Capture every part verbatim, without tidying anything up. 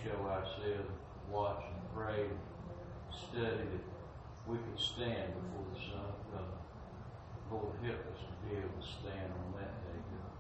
show ourselves, watch and pray, and study, that we could stand before the Son of God. Lord, help us to be able to stand on that day, God.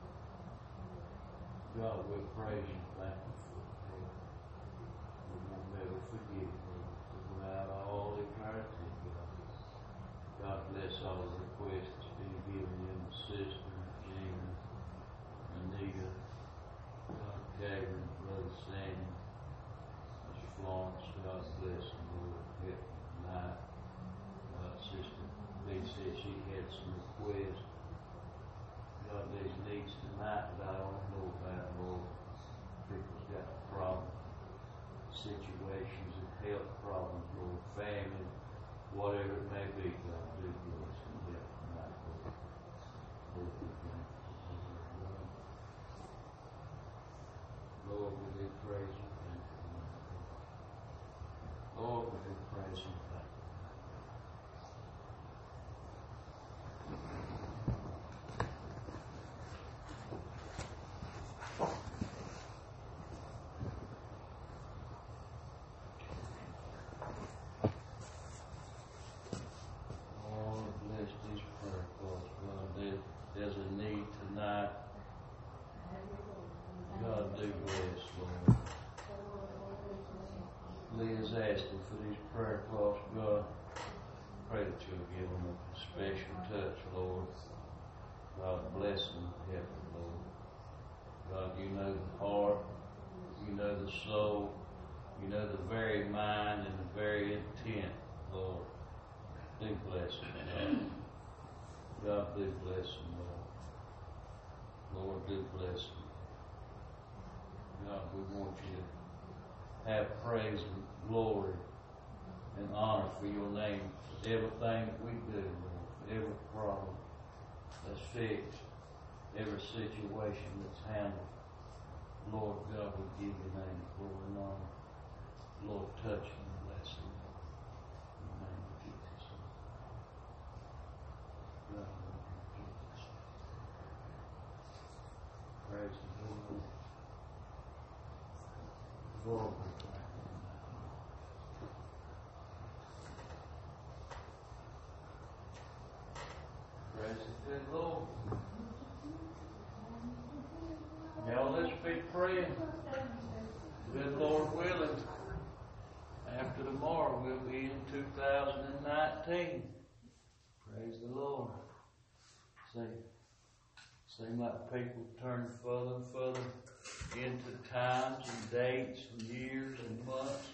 God, we praise you and thank you for it, Lord. We won't never forget, Lord, throughout all eternity, God. God bless all the requests that's been given in the sister, Gina, Anita, God, Gavin, Brother Sandy, Mister Florence. God bless them, Lord. Help them tonight. God, Sister Lee said she had some requests. God, there's needs tonight that I don't know about, Lord. People's got problems, situations, and health problems, Lord, family, whatever it may be, God, do bless and help tonight, Lord. Lord, we thank you, Lord. Lord, we do praise you, thank you, Lord. Lord, we do praise you, thank you. There's a need tonight. God, do bless, Lord. Leah's asking for these prayer cloths. God, pray that you'll give them a special touch, Lord. God, bless them and help them, Lord. God, you know the heart, you know the soul, you know the very mind and the very intent, Lord. Do bless them, God. God, do bless them, Lord. Lord, do bless them. God, we want you to have praise and glory and honor for your name. Everything that we do, Lord, every problem that's fixed, every situation that's handled, Lord God, we give your name glory and honor. Lord, touch them and bless them. In the name of Jesus. God, praise the Lord. Lord, we thank you. Praise the good Lord. Now let's be praying. Good Lord willing, after tomorrow we'll be in two thousand nineteen. Praise the Lord. See. Seems like people turn further and further into times and dates and years and months.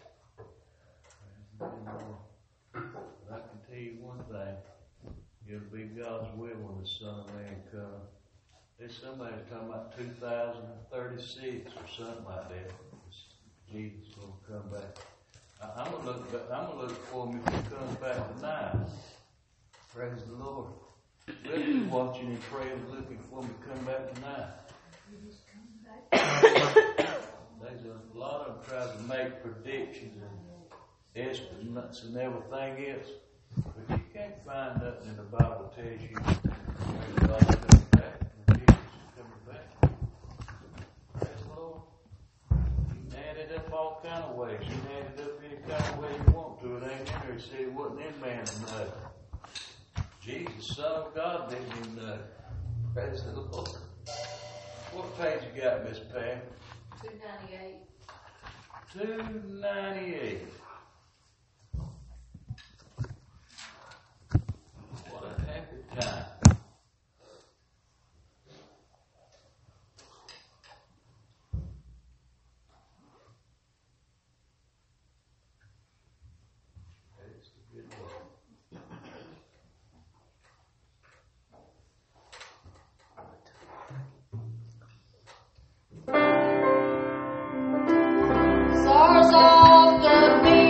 But I can tell you one thing. It'll be God's will when the Son of Man comes. There's somebody talking about two thousand thirty-six or something like that. Jesus is going to come back. I, I'm going to look. I'm going to look for him if he comes back tonight. Praise the Lord. We'll be watching and praying, looking for him to come back tonight. There's a lot of them try to make predictions and estimates and everything else, but you can't find nothing in the Bible that tells you when God's coming back, when Jesus is coming back. Praise the Lord. You can add it up all kind of ways. You can add it up any kind of way you want to. It ain't in there. It said it wasn't in man's nothing. Jesus, Son of God, didn't even know. Praise the Lord. What page you got, Miss Pam? two ninety-eight. two ninety-eight. What a happy time. Praise the good Lord. Stars of the beat.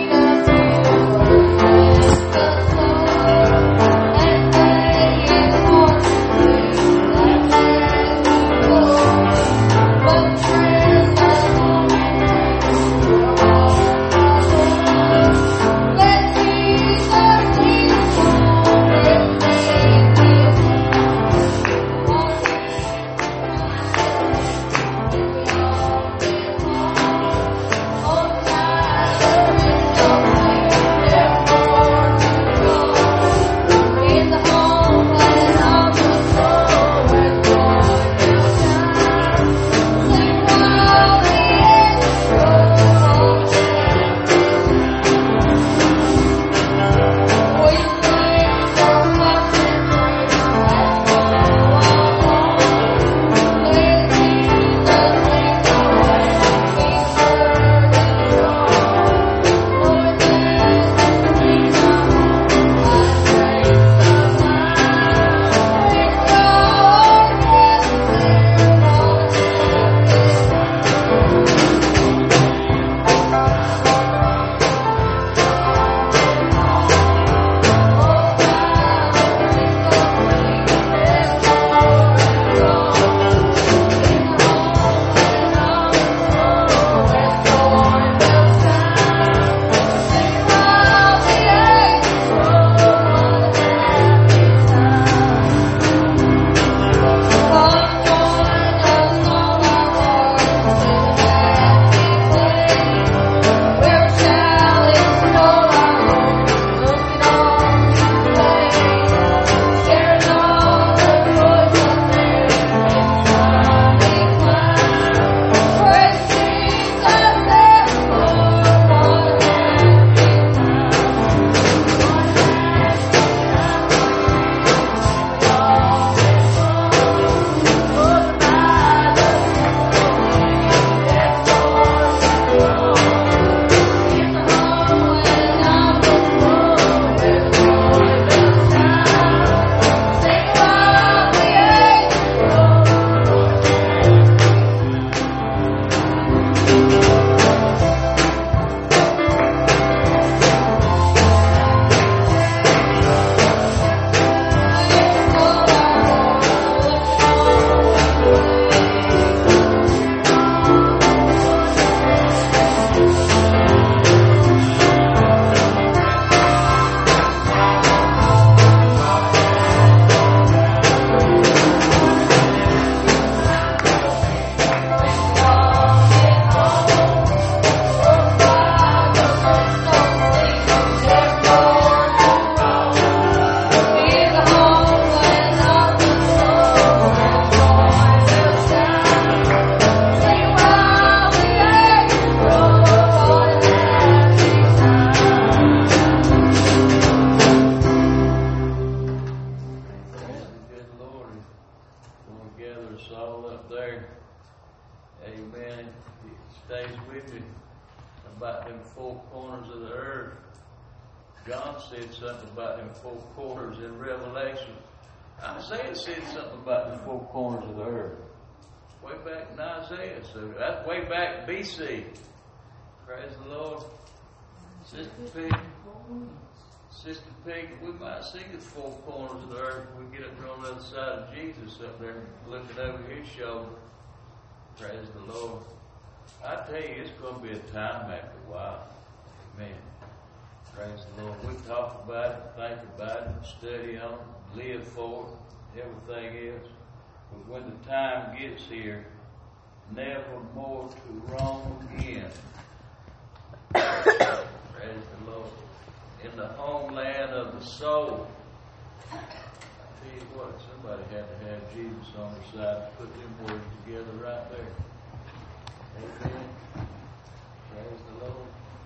stays with me about them four corners of the earth. John said something about them four corners in Revelation. Isaiah said something about the four corners of the earth. Way back in Isaiah, so that's way back B C. Praise the Lord. Sister Pig, Sister Pig, we might see the four corners of the earth when we get up there on the other side of Jesus up there looking over his shoulder. Praise the Lord. I tell you, it's going to be a time after a while. Amen. Praise the Lord. We talk about it, think about it, study on it, live for it, everything else. But when the time gets here, never more to roam again. Praise the Lord. In the homeland of the soul. I tell you what, somebody had to have Jesus on the side to put them words together right there. Amen. Praise the Lord.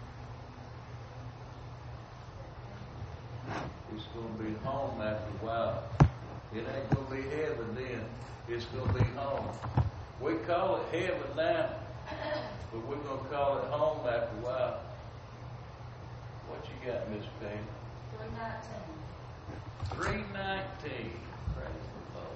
It's going to be home after a while. It ain't going to be heaven then. It's going to be home. We call it heaven now, but we're going to call it home after a while. What you got, Miss Payne? three nineteen. three nineteen. Praise the Lord.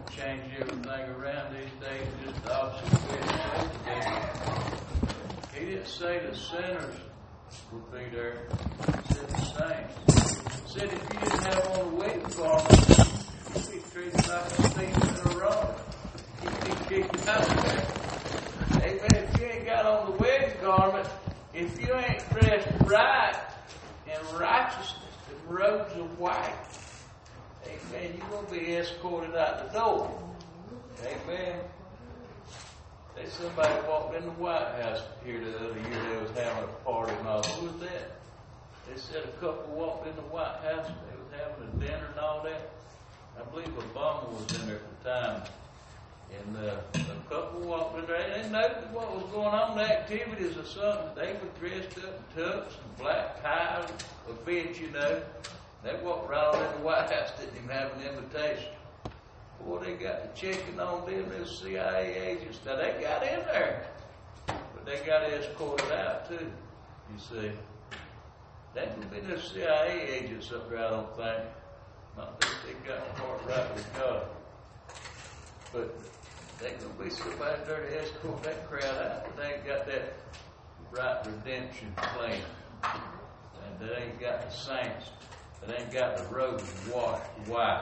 change everything around these days, just the opposite way it should be. He didn't say the sinners would be there. He said the saints. He said if you didn't have on the wedding garment, you'd be treated like a thief in a robber. You'd be kicked out of there. Amen. If you ain't got on the wedding garment, if you ain't dressed right in righteousness and robes of white, amen, you're going to be escorted out the door. Amen. There's somebody walked in the White House here the other year. They was having a party and all. Who was that? They said a couple walked in the White House. They was having a dinner and all that. I believe Obama was in there at the time. And uh, a couple walked in there. They noticed what was going on. The activities or something. They were dressed up in tux and black ties, events, you know. They walked right on in the White House, didn't even have an invitation. Boy, they got to checking on them, those C I A agents. Now, they got in there, but they got escorted out, too, you see. They ain't be no C I A agents up there, I don't think. Not that they got the heart right with God. But they going to be somebody there to escort that crowd out, but they ain't got that right redemption plan. And they ain't got the saints. They ain't got the robes washed white.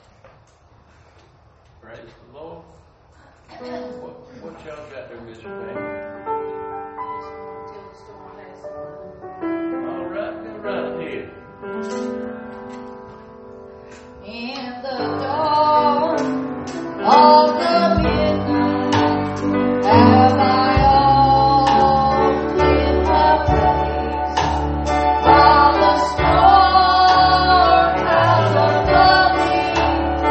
Praise the Lord. What, what y'all got there, Mister Payne? All right, go right ahead. In the dawn of the midnight, have I all in my place, while the storm has above me,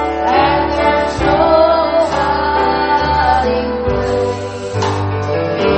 and there's no hiding place.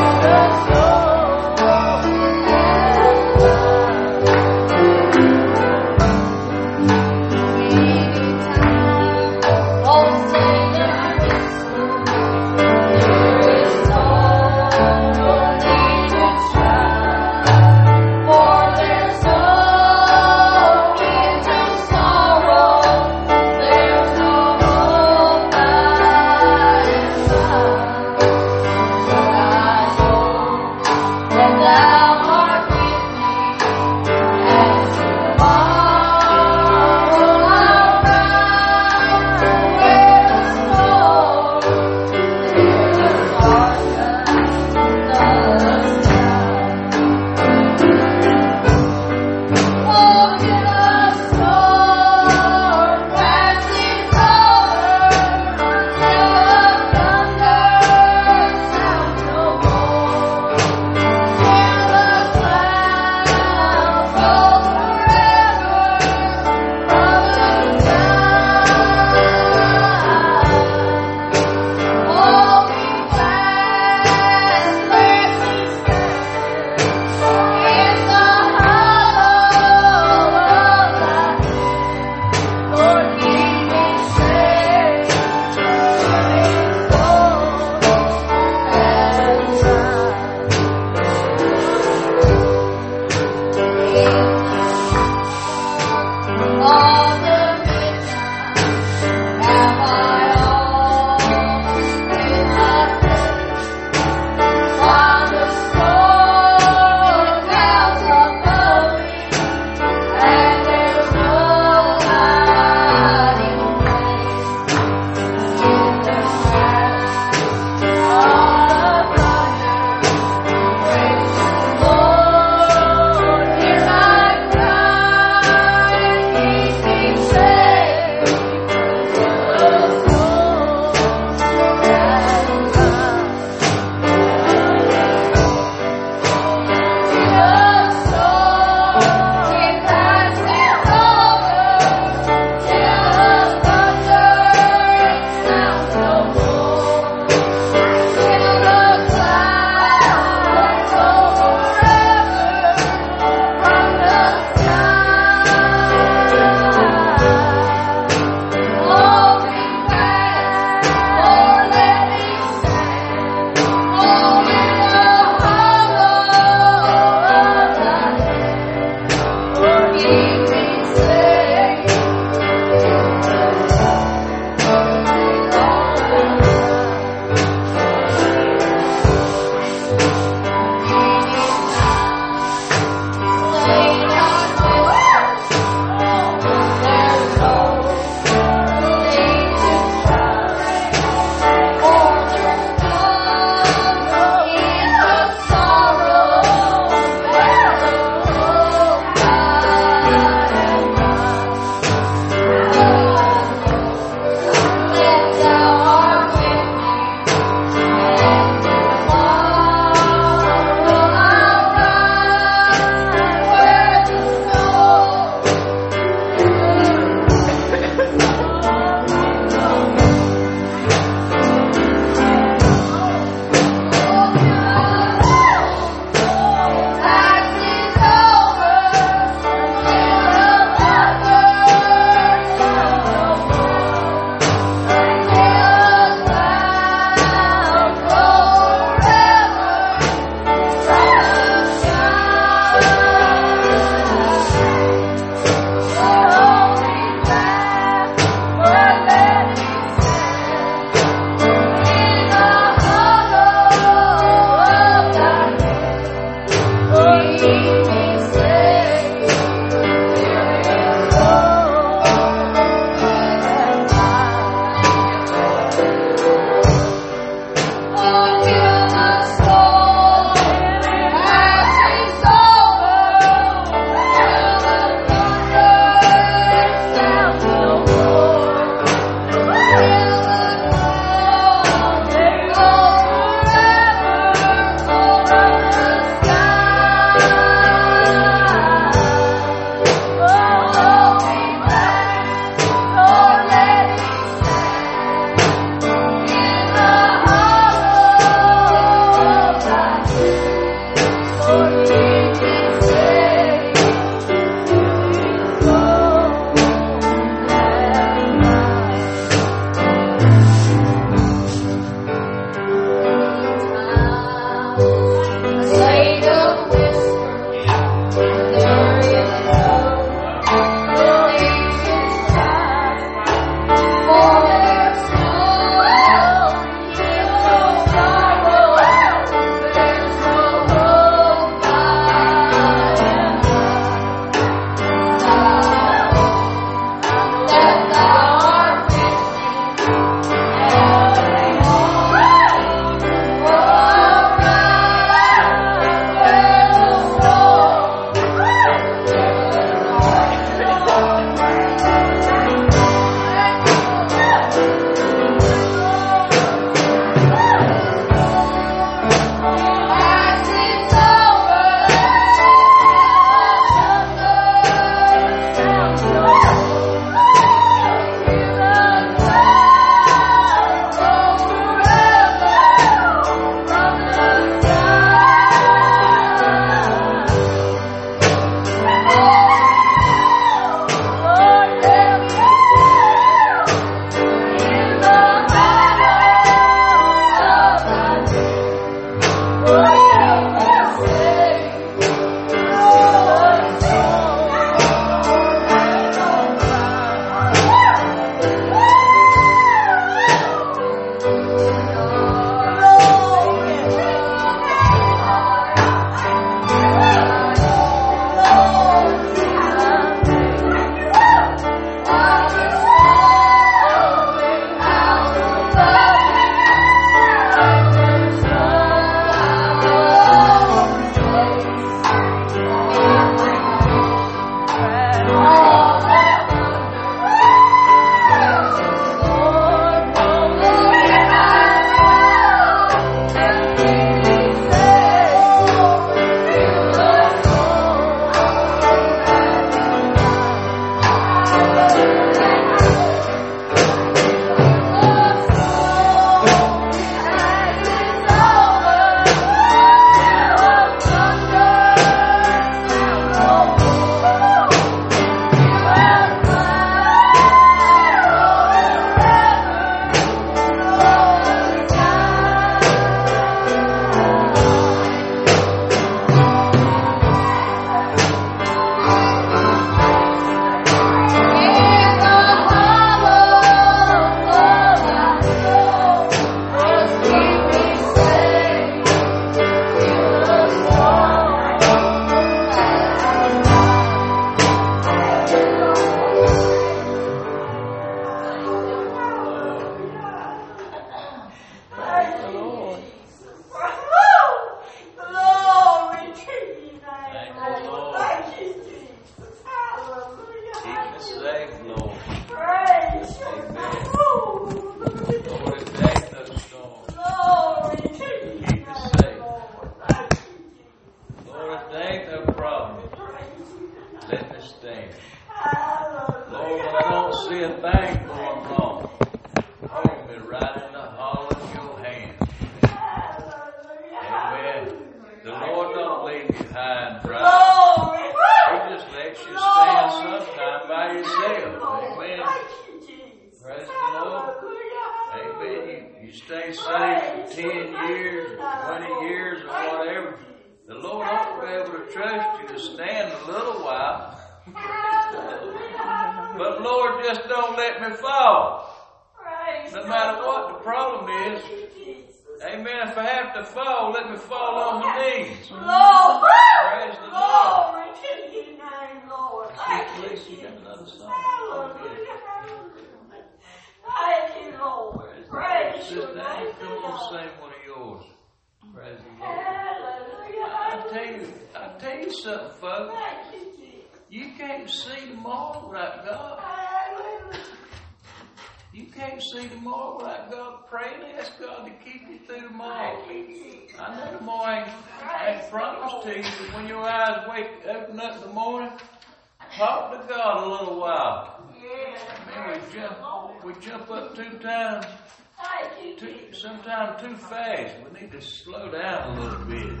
Sometimes too fast. We need to slow down a little bit.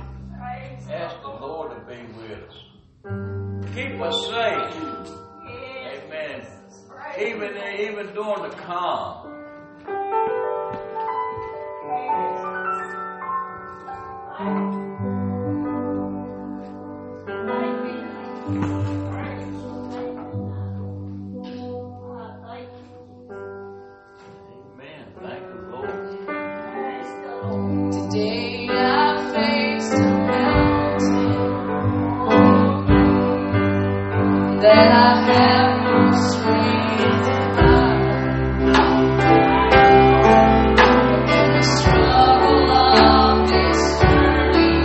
Ask the Lord to be with us. Keep us safe. Amen. Even, even during the calm. Struggle of this early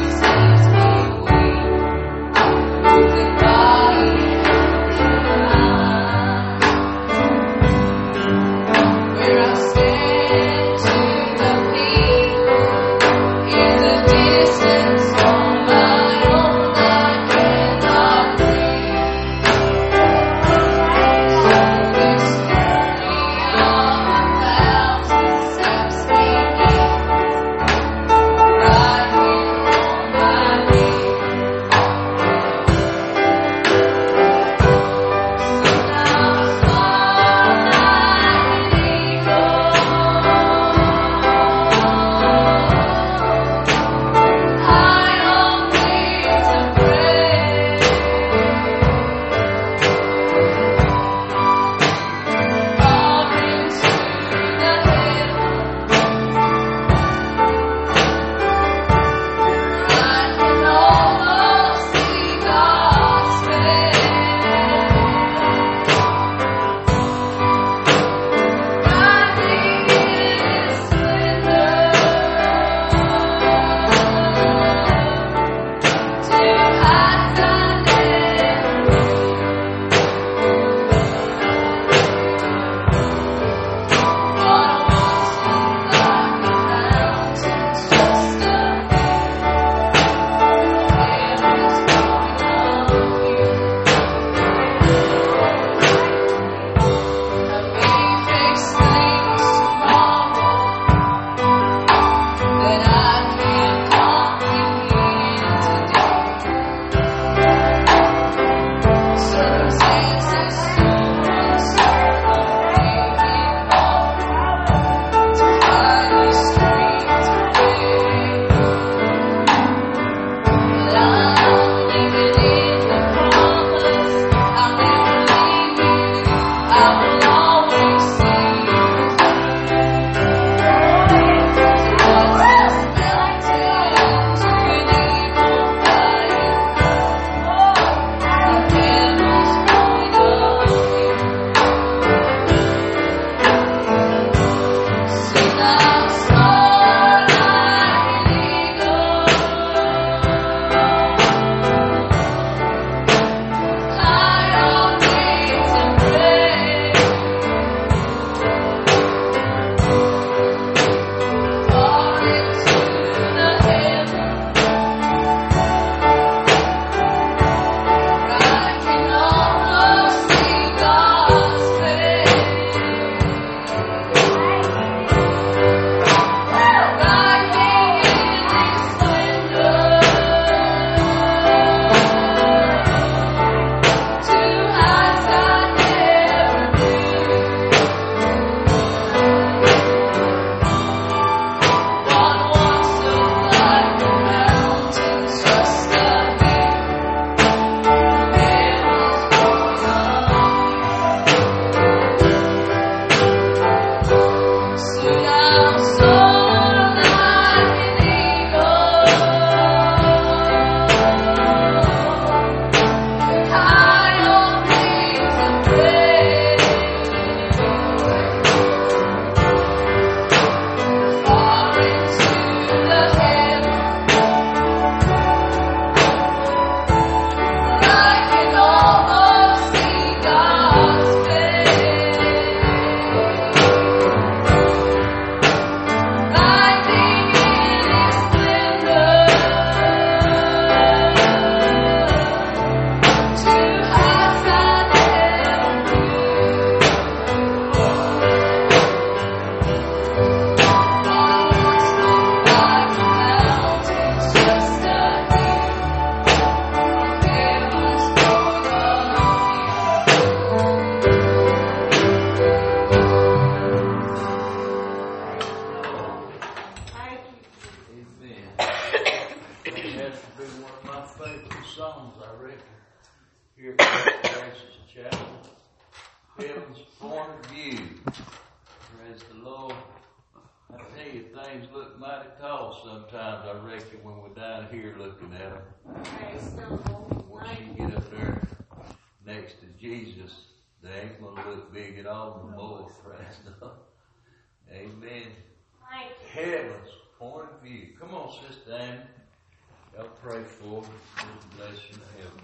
my favorite songs, I reckon, here at Grace's Chapel. Heaven's point of view. Praise the Lord. I tell you, things look mighty tall sometimes, I reckon, when we're down here looking at them. Praise the Lord. Once you get up there next to Jesus, they ain't going to look big at all no more. Praise the Lord. Amen. Heaven's point of view. Come on, Sister Annie. Y'all pray for me. Bless you in heaven.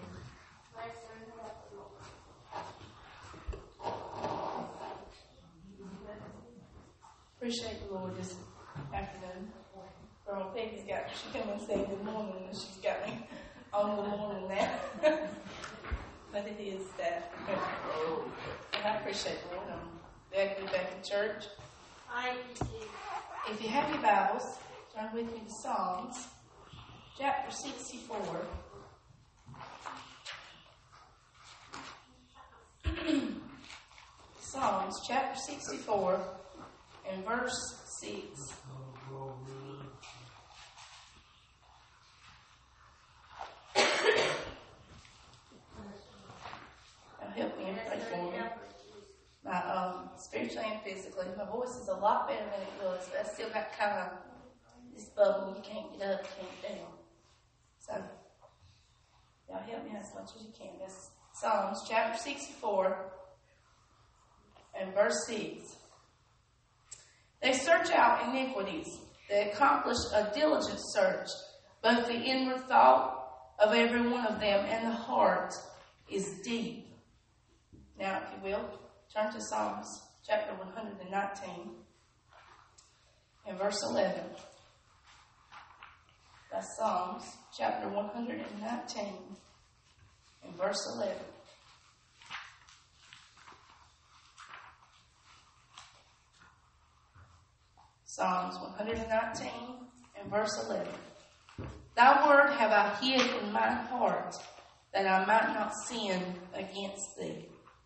Appreciate the Lord this afternoon. Girl Peggy's got, she come and say good morning, and she's got me on the morning now. But it is that. And I appreciate the Lord. I'm glad to be back in church. If you have your Bibles, turn with me to Psalms, chapter sixty-four. Psalms, chapter sixty-four, and verse six. Now help me and pray for me. My, um, spiritually and physically, my voice is a lot better than it was, but I still got kind of this bubble. You can't get up, can't get down. So, y'all help me as much as you can. That's Psalms chapter sixty-four and verse six. They search out iniquities. They accomplish a diligent search. Both the inward thought of every one of them and the heart is deep. Now, if you will, turn to Psalms chapter one hundred nineteen and verse eleven. That's Psalms chapter one hundred nineteen and verse eleven. Psalms one hundred nineteen and verse eleven. Thy word have I hid in mine heart, that I might not sin against thee.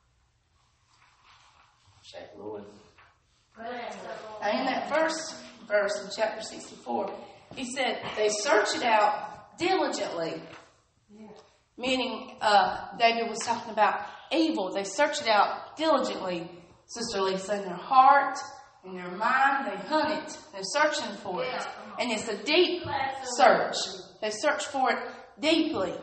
Shake the Lord. Now in that first verse in chapter sixty-four, he said they search it out diligently. Yeah. Meaning uh, David was talking about evil. They search it out diligently, Sister Lisa, in their heart, in their mind. They hunt it. They're searching for it. And it's a deep search. They search for it deeply.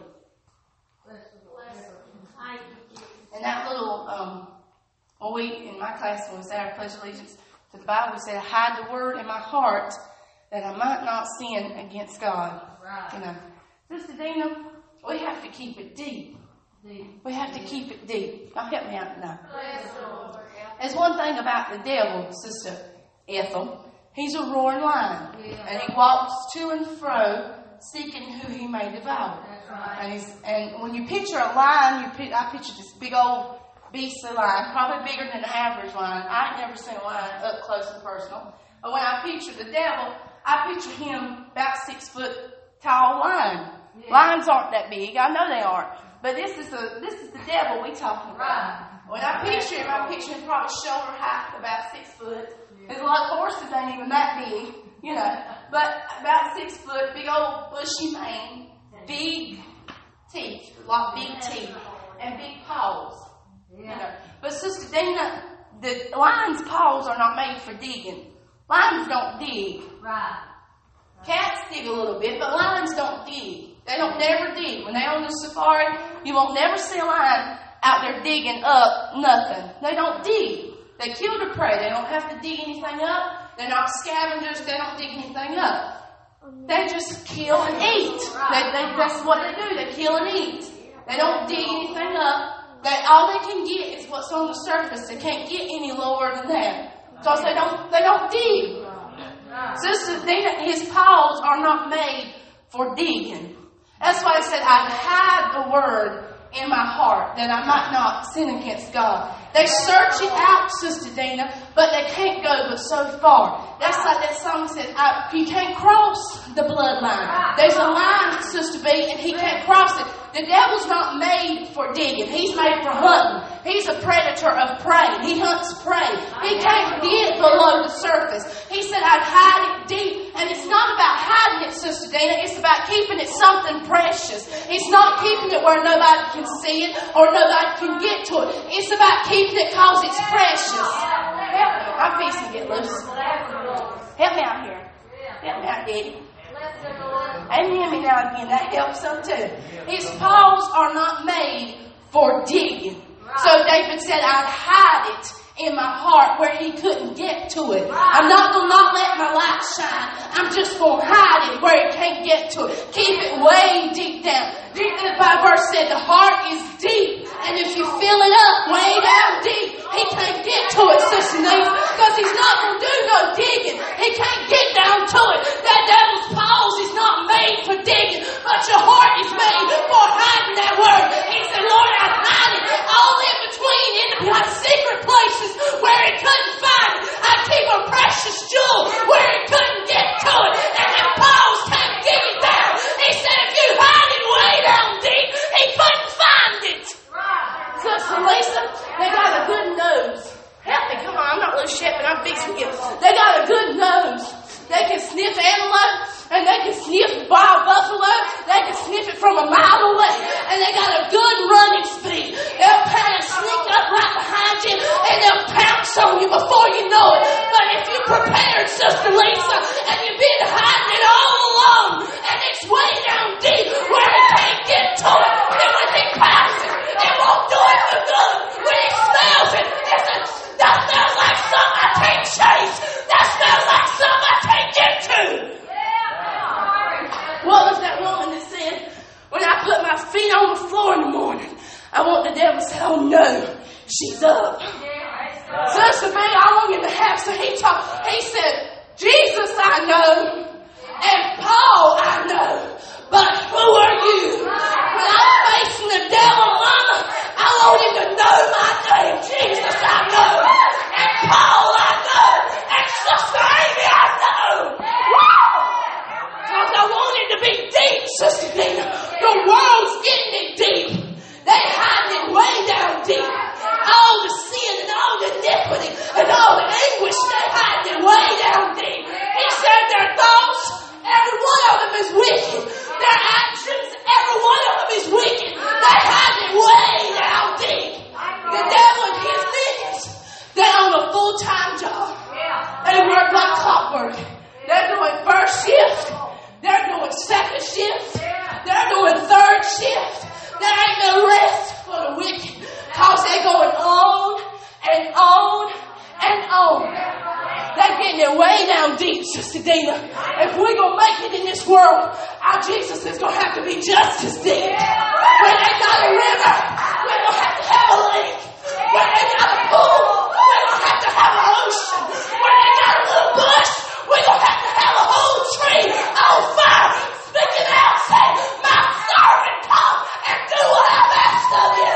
And that little... Um, Well, we, in my class, when we said our Pledge of Allegiance to the Bible, we said, I hide the word in my heart that I might not sin against God. Right. You know, Sister Dina, we have to keep it deep. deep. We have to keep it deep. Now, help me out now. There's one thing about the devil, Sister Ethel. He's a roaring lion. Yeah. And he walks to and fro, seeking who he may devour. Right. And, he's, and when you picture a lion, you pic- I picture this big old beastly lion, probably bigger than an average lion. I ain't never seen a lion up close and personal. But when I picture the devil, I picture him about six foot tall lion. Yeah. Lions aren't that big. I know they aren't. But this is the this is the devil we talking about. Right. When I picture him, I picture him probably shoulder height, about six foot. Yeah. There's a lot of horses ain't even that big, you know. But about six foot, big old bushy mane, big teeth, a lot of big teeth, and big paws. Yeah. You know. But Sister Dina, the lion's paws are not made for digging. Lions don't dig. Right. Cats dig a little bit, but lions don't dig. They don't never dig. When they're on the safari, you won't never see a lion out there digging up nothing. They don't dig. They kill the prey. They don't have to dig anything up. They're not scavengers. They don't dig anything up. They just kill and eat. They, they, that's what they do. They kill and eat. They don't dig anything up. They, all they can get is what's on the surface. They can't get any lower than that. Because they don't, they don't dig. Sister Dina, his paws are not made for digging. That's why I said, I hide the word in my heart that I might not sin against God. They search it out, Sister Dina, but they can't go but so far. That's like that song said, I, you can't cross the bloodline. There's a line Sister B, and he can't cross it. The devil's not made for digging. He's made for hunting. He's a predator of prey. He hunts prey. He can't get below the surface. He said, I'd hide it deep. And it's not about hiding it, Sister Dana. It's about keeping it something precious. It's not keeping it where nobody can see it or nobody can get to it. It's about keeping it because it's precious. Help me. I'm fixing to get loose. Help me out here. Help me out, Daddy. Amen me now again. That helps some too. His paws are not made for digging. So David said, I'd hide it in my heart where he couldn't get to it. I'm not going to not let my light shine. I'm just going to hide it where he can't get to it. Keep it way deep down. The Bible verse said the heart is deep. And if you fill it up way down deep, he can't get to it, Sister Neva, because he's not going to do no digging. He can't get down to it. That devil's paws is not made for digging, but your heart is made for hiding that word. He said, Lord, I hide it all in between, in the secret places where he couldn't find it. I keep a precious jewel where he couldn't get to it, and the paws can't dig it down. He said, if you hide it way down deep, he couldn't find it. Sister Lisa, they got a good nose. Help me, come on, I'm not little shepherd, I'm fixing you. They got a good nose. They can sniff antelope, and they can sniff wild buffalo. They can sniff it from a mile away. And they got a good running speed. They'll kind of sneak up right behind you, and they'll pounce on you before you know it. But if you're prepared, Sister Lisa, and you've been hiding it all along, and it's way down deep where you can't get to it, then when he passes, it won't do it for good. When he smells it, it's a, that smells like something I can't change. That smells like something I can't get to. What was that woman that said, when I put my feet on the floor in the morning, I want the devil to say, oh no, she's up. Sister B, I want in the house, so he talked, he said, Jesus I know, and Paul I know, but who are you? When I'm facing the devil, Mama, I want him to know my name. Jesus I know, and Paul I know, and Sister Amy I know. Because I want it to be deep, Sister Dina. The world's getting it deep. They hiding it way down deep. All the sin and all the iniquity and all the anguish, they hiding it way down deep. He said their thoughts, every one of them is wicked. Their actions, every one of them is wicked. They hide it way down deep. The devil and his minions, they're on a full-time job. They work like clockwork. They're doing first shift. They're doing second shift. They're doing third shift. There ain't no rest for the wicked, because they're going on and on and on. They're getting it way down deep, Sister Dina. If we're going to make it in this world, our Jesus is going to have to be just as deep. When they got a river, we're going to have to have a lake. When they got a pool, we're going to have to have an ocean. When they got a little bush, we're going to have to have a whole tree on fire, speaking out, saying, my servant, come and do what I've asked of you.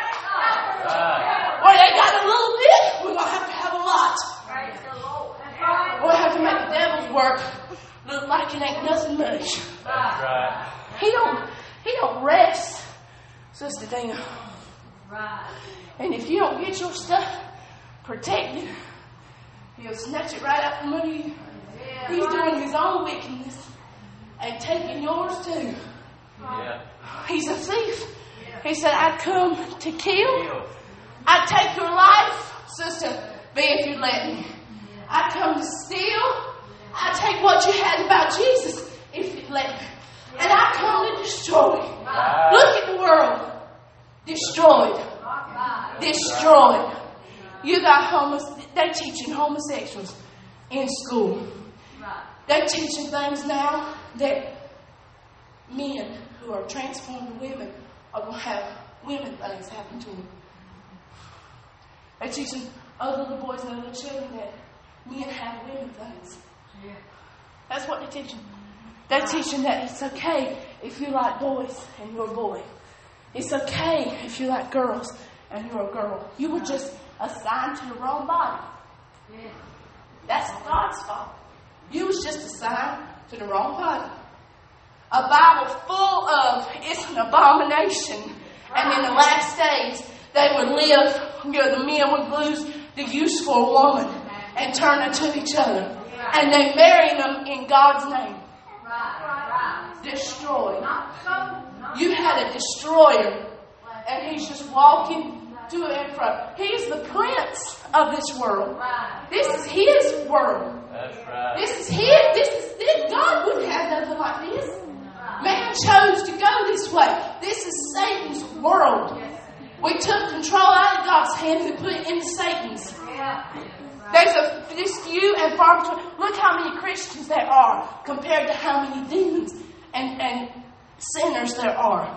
When they got a little bit, we're going to have to have a lot. We'll have to make the devil's work look like it ain't nothing much. That's right. He don't, he don't rest, Sister Dina. And if you don't get your stuff protected, he'll snatch it right out from under you. He's doing his own wickedness and taking yours too. Yeah. He's a thief. He said, I come to kill. I take your life, Sister B, if you'd let me. I come to steal. I take what you had about Jesus, if you'd let me. And I come to destroy. Look at the world. Destroyed. Destroyed. You got homos. They're teaching homosexuals in school. They're teaching things now that men who are transformed to women are going to have women things happen to them. They're teaching other little boys and other children that men have women things. That's what they're teaching. They're teaching that it's okay if you like boys and you're a boy. It's okay if you like girls and you're a girl. You were just assigned to the wrong body. That's God's fault. You was just assigned to the wrong body. a Bible full of it's an abomination. And in the last days, they would live, you know, the men would lose the use for a woman and turn her to each other. And they marry them in God's name. Destroyed. You had a destroyer, and he's just walking to and fro. He's the prince of this world. This is his world. That's right. This is his. This is this. God wouldn't have nothing like this. Man chose to go this way. This is Satan's world. We took control out of God's hands and put it into Satan's. There's a this few and far between. Look how many Christians there are compared to how many demons and, and sinners there are.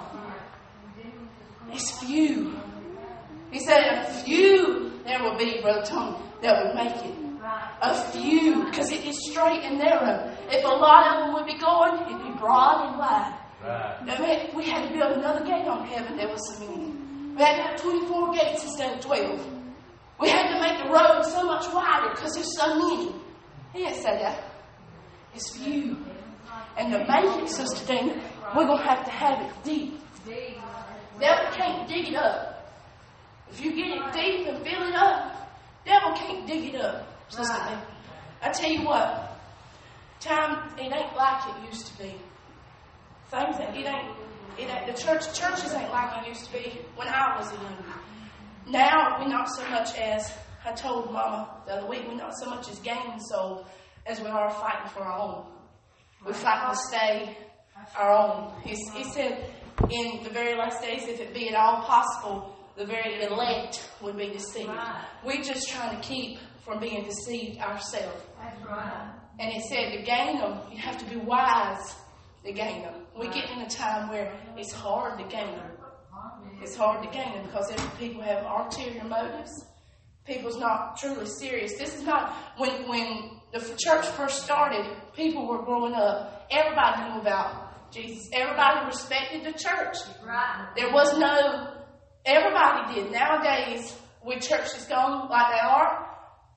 It's few. He said a few there will be, Brother Tony, that would make it. A few, because it is straight and narrow. If a lot of them would be going, it'd be broad and wide. Right. I mean, we had to build another gate on heaven. There was so many. We had to have twenty-four gates instead of twelve. We had to make the road so much wider because there's so many. He didn't say that. It's few. And to make it, Sister Dana, we're going to have to have it deep. Devil can't dig it up. If you get it deep and fill it up, devil can't dig it up. Sister Dana. I tell you what, time, it ain't like it used to be. Things, it ain't, it ain't, the church, churches ain't like it used to be when I was a young girl. Now, we're not so much as, I told Mama the other week, we're not so much as gaining soul as we are fighting for our own. We're fighting to stay our own. He, he said, in the very last days, if it be at all possible, the very elect would be deceived. Right. We're just trying to keep from being deceived ourselves. That's right. And he said, to gain them, you have to be wise to gain them. We get in a time where it's hard to gain them. It's hard to gain them because people have ulterior motives. People's not truly serious. This is not, when when the church first started, people were growing up. Everybody knew about Jesus. Everybody respected the church. Right. There was no, everybody did. Nowadays, with churches going like they are,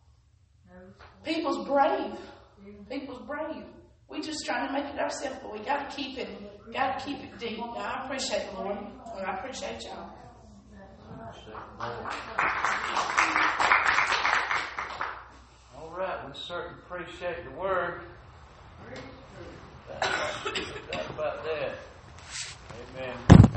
people's brave. People's brave. We just trying to make it ourselves, but we got to keep it, got to keep it deep. Now, I appreciate the Lord, and I appreciate y'all. All right, we certainly appreciate the word. That's about that. Amen.